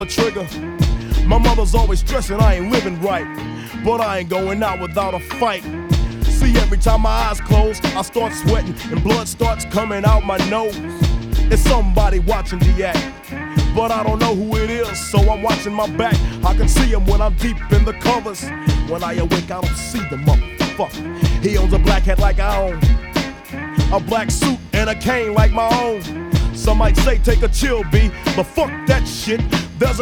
the trigger. My mother's always stressing I ain't living right, but I ain't going out without a fight. See, every time my eyes close, I start sweating and blood starts coming out my nose. It's somebody watching the act, but I don't know who it is, so I'm watching my back. I can see him when I'm deep in the covers. When I awake, I don't see the motherfucker. He owns a black hat like I own, a black suit and a cane like my own. Some might say take a chill, B, but fuck that shit.